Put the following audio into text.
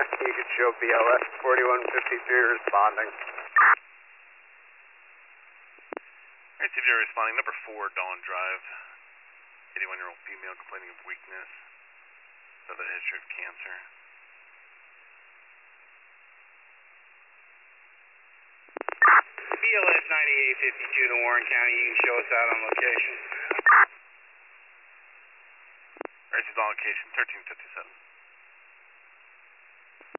You could show BLS 4153 responding. Alright, CVR responding, number 4, Dawn Drive. 81-year-old female complaining of weakness. Another history of cancer. BLS 9852 to Warren County, you can show us out on location. Alright, she's on location, 1357.